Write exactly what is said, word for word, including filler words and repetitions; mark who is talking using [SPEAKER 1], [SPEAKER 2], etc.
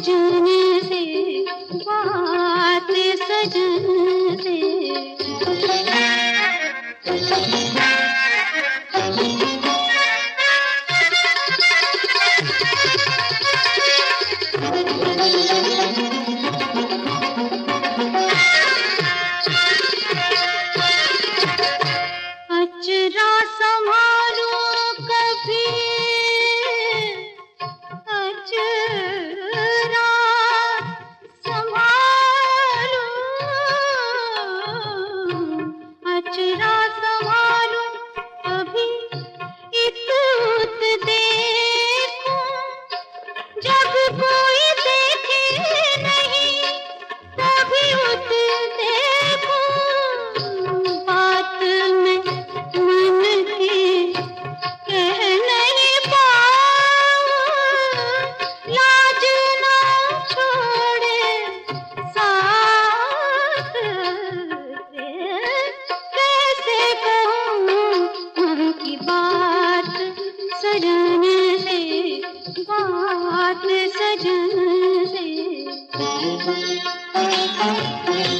[SPEAKER 1] सजन से, बात सजन से। अचरा संभालो कभी, अचरा संभालो, अचरा संभालो कभी इत उत देखो, जब कोई देखे नहीं तभी उत देखो। बात में मन की कह नहीं पाऊं, लाज ना छोड़े साथ से। कैसे कहूँ मन की बात सजन से, बात सजन से।